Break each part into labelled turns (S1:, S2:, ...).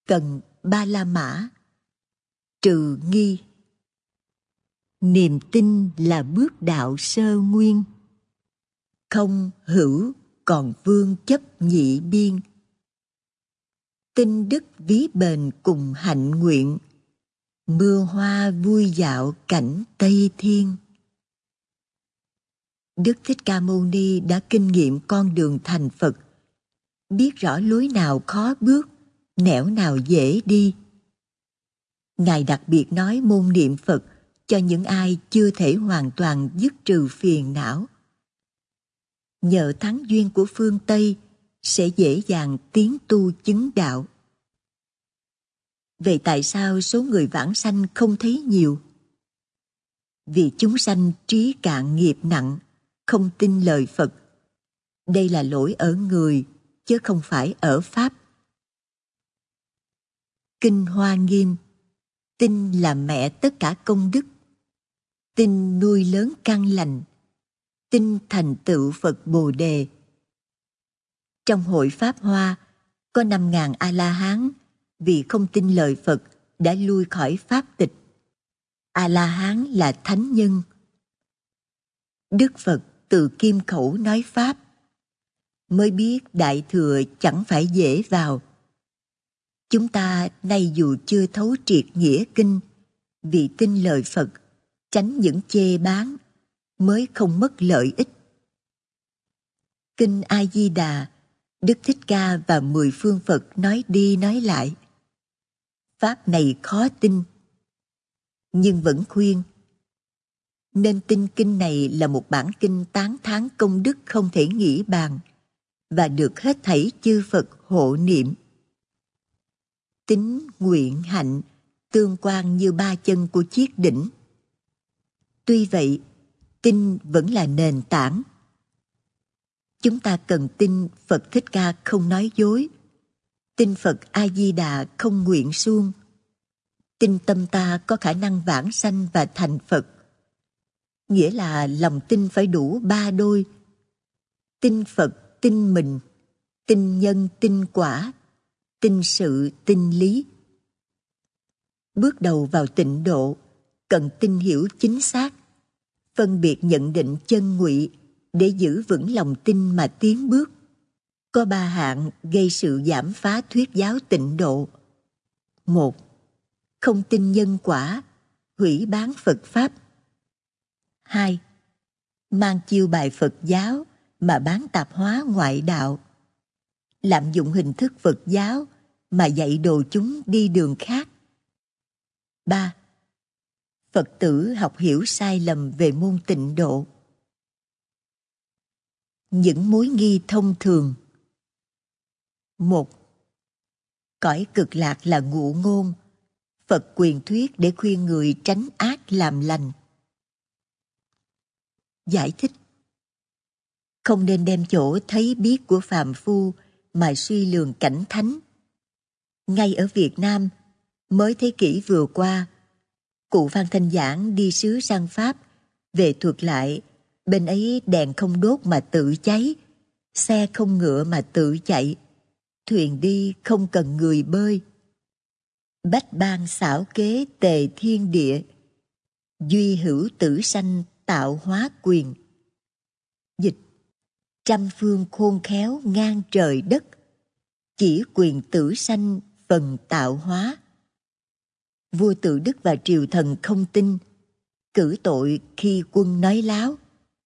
S1: Cần Ba La Mã. Trừ nghi. Niềm tin là bước đạo sơ nguyên. Không hữu còn vương chấp nhị biên. Tinh đức ví bền cùng hạnh nguyện. Mưa hoa vui dạo cảnh Tây Thiên. Đức Thích Ca Mâu Ni đã kinh nghiệm con đường thành Phật, biết rõ lối nào khó bước, nẻo nào dễ đi. Ngài đặc biệt nói môn niệm Phật cho những ai chưa thể hoàn toàn dứt trừ phiền não. Nhờ thắng duyên của phương Tây sẽ dễ dàng tiến tu chứng đạo. Vậy tại sao số người vãng sanh không thấy nhiều? Vì chúng sanh trí cạn nghiệp nặng, không tin lời Phật. Đây là lỗi ở người, chứ không phải ở Pháp. Kinh Hoa Nghiêm. Tin là mẹ tất cả công đức. Tin nuôi lớn căn lành. Tin thành tựu Phật Bồ Đề. Trong hội Pháp Hoa, có 5.000 A-la-hán vì không tin lời Phật đã lui khỏi Pháp tịch. A-la-hán là thánh nhân. Đức Phật từ kim khẩu nói Pháp, mới biết Đại Thừa chẳng phải dễ vào. Chúng ta nay dù chưa thấu triệt nghĩa kinh, vì tin lời Phật, tránh những chê báng, mới không mất lợi ích. Kinh A-di-đà, Đức Thích Ca và 10 phương Phật nói đi nói lại. Pháp này khó tin, nhưng vẫn khuyên nên tin kinh này là một bản kinh tán thán công đức không thể nghĩ bàn và được hết thảy chư Phật hộ niệm. Tín, nguyện, hạnh tương quan như ba chân của chiếc đỉnh. Tuy vậy, tin vẫn là nền tảng. Chúng ta cần tin Phật Thích Ca không nói dối, tin Phật A-di-đà không nguyện suông, tin tâm ta có khả năng vãng sanh và thành Phật. Nghĩa là lòng tin phải đủ 3 đôi. Tin Phật, tin mình, tin nhân, tin quả, tin sự, tin lý. Bước đầu vào tịnh độ, cần tin hiểu chính xác, phân biệt nhận định chân ngụy để giữ vững lòng tin mà tiến bước. Có 3 hạng gây sự giảm phá thuyết giáo tịnh độ. 1. Không tin nhân quả, hủy bán Phật Pháp. 2. Mang chiêu bài Phật giáo mà bán tạp hóa ngoại đạo. Lạm dụng hình thức Phật giáo mà dạy đồ chúng đi đường khác. 3. Phật tử học hiểu sai lầm về môn tịnh độ. Những mối nghi thông thường. 1. Cõi cực lạc là ngụ ngôn, Phật quyền thuyết để khuyên người tránh ác làm lành. Giải thích: không nên đem chỗ thấy biết của phàm phu mà suy lường cảnh thánh. Ngay ở Việt Nam, mới thế kỷ vừa qua, cụ Phan Thanh Giảng đi sứ sang Pháp, về thuật lại, bên ấy đèn không đốt mà tự cháy, xe không ngựa mà tự chạy, thuyền đi không cần người bơi. Bách bang xảo kế tề thiên địa, duy hữu tử sanh tạo hóa quyền. Dịch: trăm phương khôn khéo ngang trời đất, chỉ quyền tử sanh phần tạo hóa. Vua Tự Đức và triều thần không tin, cử tội khi quân nói láo.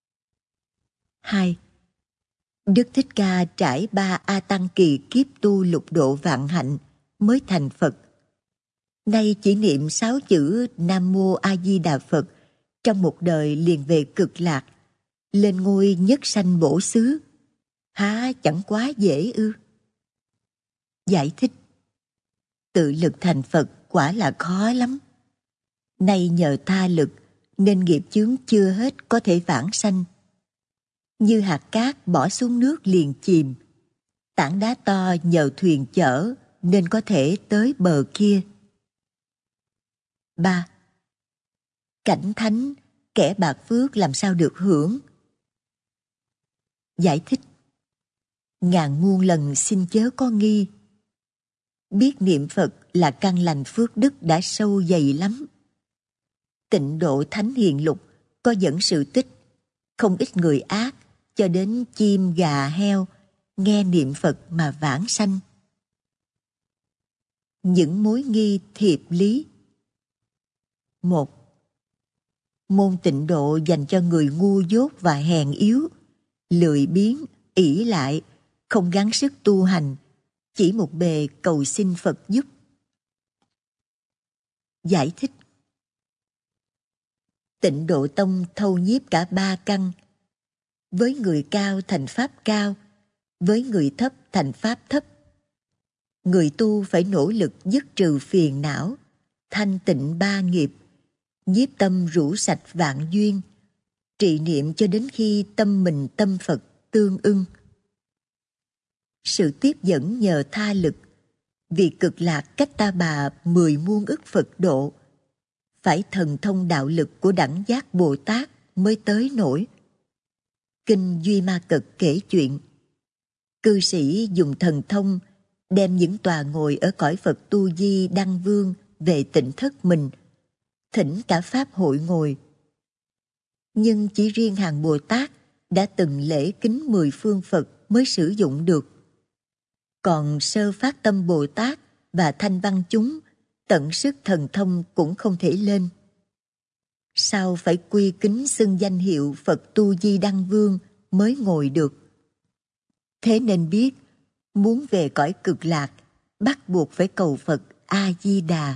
S1: 2. Đức Thích Ca trải 3 A Tăng kỳ kiếp tu lục độ vạn hạnh mới thành Phật. Nay chỉ niệm 6 chữ Nam Mô A Di Đà Phật, trong một đời liền về cực lạc, lên ngôi nhất sanh bổ xứ. Há chẳng quá dễ ư? Giải thích: tự lực thành Phật quả là khó lắm. Nay nhờ tha lực nên nghiệp chướng chưa hết có thể vãng sanh. Như hạt cát bỏ xuống nước liền chìm, tảng đá to nhờ thuyền chở nên có thể tới bờ kia. 3. Cảnh thánh, kẻ bạc phước làm sao được hưởng? Giải thích: ngàn muôn lần xin chớ có nghi. biết niệm Phật là căn lành phước đức đã sâu dày lắm. Tịnh Độ Thánh Hiền Lục có dẫn sự tích, không ít người ác, cho đến chim gà heo, nghe niệm Phật mà vãng sanh. Những mối nghi thiệp lý. 1. Môn Tịnh Độ dành cho người ngu dốt và hèn yếu, lười biếng, ỷ lại, không gắng sức tu hành, chỉ một bề cầu xin Phật giúp. Giải thích. Tịnh Độ Tông thâu nhiếp cả ba căn. Với người cao thành pháp cao, với người thấp thành pháp thấp. Người tu phải nỗ lực dứt trừ phiền não, thanh tịnh ba nghiệp, nhiếp tâm rũ sạch vạn duyên, trì niệm cho đến khi tâm mình tâm Phật tương ưng. Sự tiếp dẫn nhờ tha lực, vì cực lạc cách ta bà 10 muôn ức Phật độ, phải thần thông đạo lực của đẳng giác Bồ Tát mới tới nổi. Kinh Duy Ma Cật kể chuyện, cư sĩ dùng thần thông đem những tòa ngồi ở cõi Phật Tu Di Đăng Vương về tỉnh thất mình, thỉnh cả Pháp hội ngồi. Nhưng chỉ riêng hàng Bồ Tát đã từng lễ kính 10 phương Phật mới sử dụng được. Còn Sơ Phát Tâm Bồ Tát và Thanh Văn chúng tận sức thần thông cũng không thể lên. Sao phải quy kính xưng danh hiệu Phật Tu Di Đăng Vương mới ngồi được. Thế nên biết, muốn về cõi cực lạc, bắt buộc phải cầu Phật A-di-đà.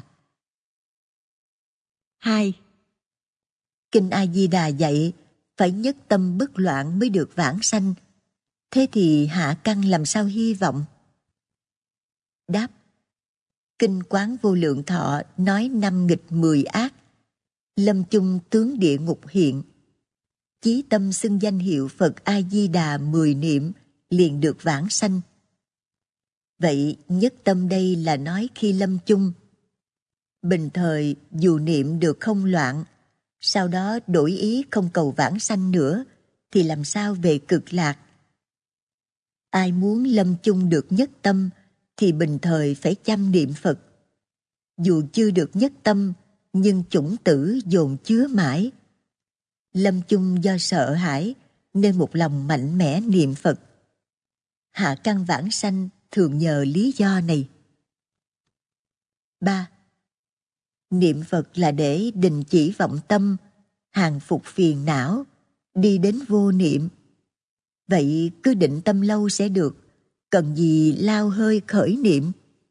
S1: 2. Kinh A-di-đà dạy phải nhất tâm bất loạn mới được vãng sanh. Thế thì hạ căn làm sao hy vọng? Đáp. Kinh Quán Vô Lượng Thọ nói 5 nghịch 10 ác, lâm chung tướng địa ngục hiện. Chí tâm xưng danh hiệu Phật A-di-đà 10 niệm liền được vãng sanh. Vậy nhất tâm đây là nói khi lâm chung. Bình thời dù niệm được không loạn, sau đó đổi ý không cầu vãng sanh nữa, thì làm sao về cực lạc? Ai muốn lâm chung được nhất tâm thì bình thời phải chăm niệm Phật. Dù chưa được nhất tâm, nhưng chủng tử dồn chứa mãi. Lâm chung do sợ hãi nên một lòng mạnh mẽ niệm Phật. Hạ căn vãng sanh thường nhờ lý do này. 3. Niệm Phật là để đình chỉ vọng tâm, hàng phục phiền não, đi đến vô niệm. Vậy cứ định tâm lâu sẽ được, cần gì lao hơi khởi niệm?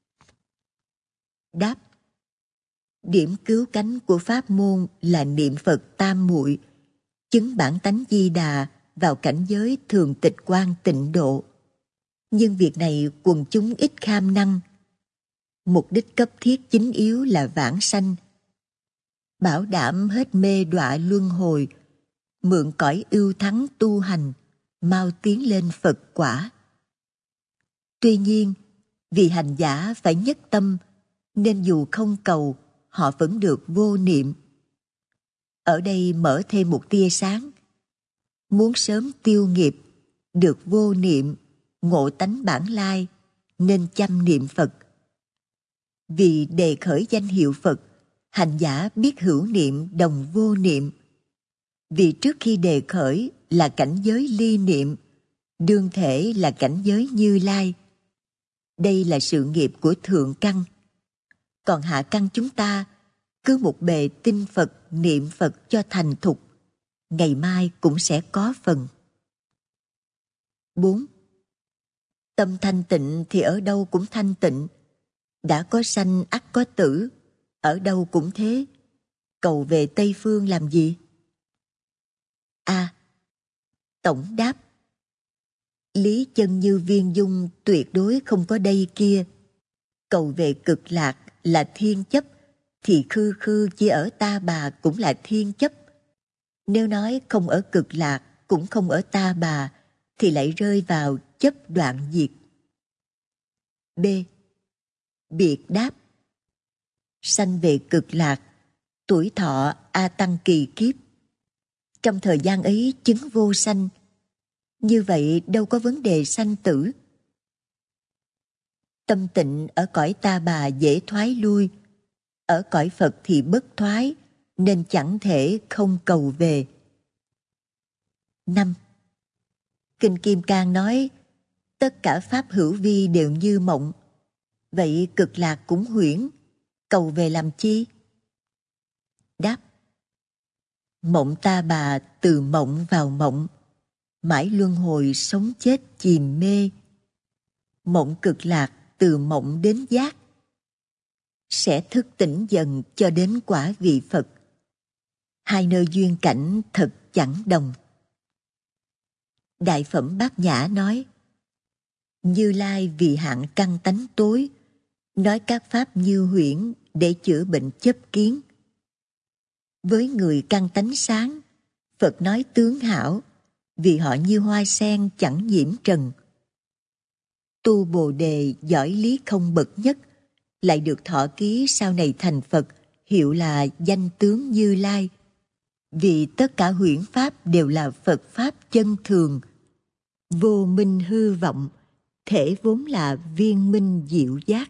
S1: Đáp. Điểm cứu cánh của pháp môn là niệm Phật tam muội, chứng bản tánh Di Đà vào cảnh giới thường tịch quan tịnh độ. Nhưng việc này quần chúng ít kham năng. Mục đích cấp thiết chính yếu là vãng sanh, bảo đảm hết mê đọa luân hồi, mượn cõi ưu thắng tu hành, mau tiến lên Phật quả. Tuy nhiên, vì hành giả phải nhất tâm, nên dù không cầu, họ vẫn được vô niệm. Ở đây mở thêm một tia sáng. Muốn sớm tiêu nghiệp, được vô niệm, ngộ tánh bản lai, nên chăm niệm Phật. Vì đề khởi danh hiệu Phật, hành giả biết hữu niệm đồng vô niệm. Vì trước khi đề khởi là cảnh giới ly niệm, đương thể là cảnh giới Như Lai. Đây là sự nghiệp của thượng căn. Còn hạ căn chúng ta cứ một bề tin Phật, niệm Phật cho thành thục, ngày mai cũng sẽ có phần. 4. Tâm thanh tịnh thì ở đâu cũng thanh tịnh. Đã có sanh ắt có tử, ở đâu cũng thế. Cầu về Tây Phương làm gì? A. Tổng đáp. Lý chân như viên dung tuyệt đối không có đây kia. Cầu về cực lạc là thiên chấp, thì khư khư chỉ ở ta bà cũng là thiên chấp. Nếu nói không ở cực lạc cũng không ở ta bà, thì lại rơi vào chấp đoạn diệt. B. Biệt đáp. Sanh về cực lạc, tuổi thọ A Tăng kỳ kiếp. Trong thời gian ấy chứng vô sanh. Như vậy đâu có vấn đề sanh tử. Tâm tịnh ở cõi ta bà dễ thoái lui, ở cõi Phật thì bất thoái, nên chẳng thể không cầu về. 5. Kinh Kim Cang nói, tất cả pháp hữu vi đều như mộng. Vậy cực lạc cũng huyễn, cầu về làm chi? Đáp: mộng ta bà từ mộng vào mộng, mãi luân hồi sống chết chìm mê. Mộng cực lạc từ mộng đến giác, sẽ thức tỉnh dần cho đến quả vị Phật. Hai nơi duyên cảnh thật chẳng đồng. Đại phẩm Bát Nhã nói, Như Lai vì hạn căn tánh tối, nói các pháp như huyễn để chữa bệnh chấp kiến. Với người căn tánh sáng, Phật nói tướng hảo, vì họ như hoa sen chẳng nhiễm trần. Tu Bồ Đề giỏi lý không bậc nhất, lại được thọ ký sau này thành Phật, hiệu là danh tướng Như Lai. Vì tất cả huyễn pháp đều là Phật pháp chân thường, vô minh hư vọng, thể vốn là viên minh diệu giác.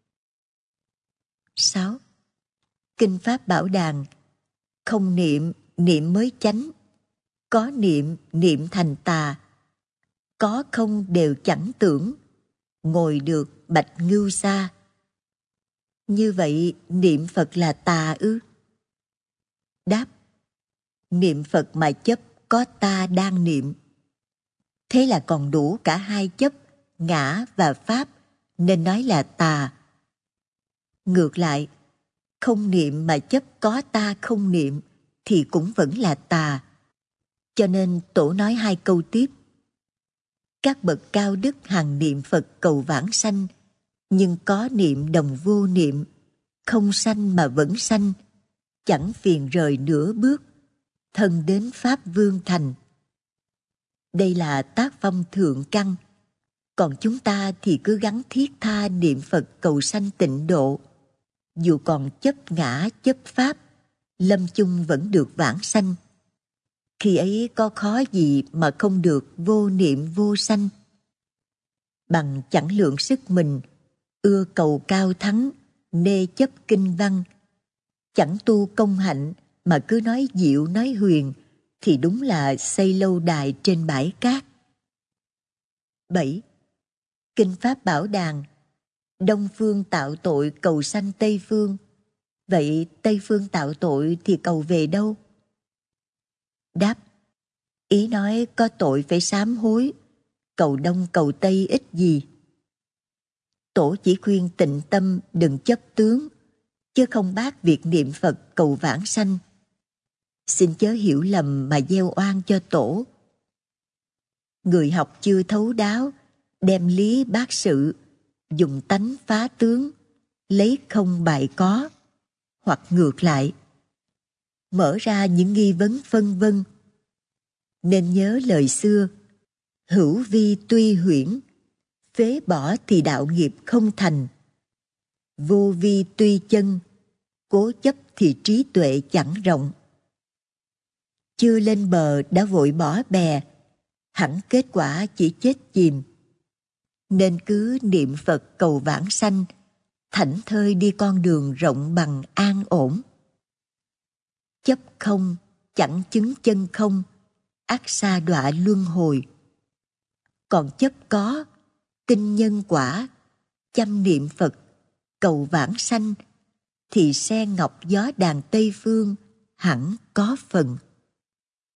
S1: 6. Kinh Pháp Bảo Đàn, không niệm, niệm mới chánh. Có niệm, niệm thành tà. Có không đều chẳng tưởng, ngồi được bạch ngưu sa. Như vậy niệm Phật là tà ư? Đáp: niệm Phật mà chấp có ta đang niệm, thế là còn đủ cả hai chấp, ngã và pháp, nên nói là tà. Ngược lại, không niệm mà chấp có ta không niệm thì cũng vẫn là tà. Cho nên Tổ nói hai câu tiếp: các bậc cao đức hằng niệm Phật cầu vãng sanh, nhưng có niệm đồng vô niệm, không sanh mà vẫn sanh, chẳng phiền rời nửa bước, thân đến Pháp Vương thành. Đây là tác phong thượng căn, còn chúng ta thì cứ gắng thiết tha niệm Phật cầu sanh tịnh độ. Dù còn chấp ngã chấp pháp, lâm chung vẫn được vãng sanh. Khi ấy có khó gì mà không được vô niệm vô sanh. Bằng chẳng lượng sức mình, ưa cầu cao thắng, nê chấp kinh văn. Chẳng tu công hạnh mà cứ nói diệu nói huyền, thì đúng là xây lâu đài trên bãi cát. 7. Kinh Pháp Bảo Đàn, Đông phương tạo tội cầu sanh Tây phương. Vậy Tây phương tạo tội thì cầu về đâu? Đáp: ý nói có tội phải sám hối, cầu Đông cầu Tây ích gì. Tổ chỉ khuyên tịnh tâm đừng chấp tướng, chứ không bác việc niệm Phật cầu vãng sanh. Xin chớ hiểu lầm mà gieo oan cho Tổ. Người học chưa thấu đáo, đem lý bác sự, dùng tánh phá tướng, lấy không bại có, hoặc ngược lại, mở ra những nghi vấn phân vân. Nên nhớ lời xưa: hữu vi tuy huyễn, phế bỏ thì đạo nghiệp không thành. Vô vi tuy chân, cố chấp thì trí tuệ chẳng rộng. Chưa lên bờ đã vội bỏ bè, hẳn kết quả chỉ chết chìm. Nên cứ niệm Phật cầu vãng sanh, thảnh thơi đi con đường rộng bằng an ổn. Chấp không, chẳng chứng chân không, ắt sa đọa luân hồi. Còn chấp có, tin nhân quả, chăm niệm Phật, cầu vãng sanh, thì sen ngọc gió đàn Tây phương hẳn có phần.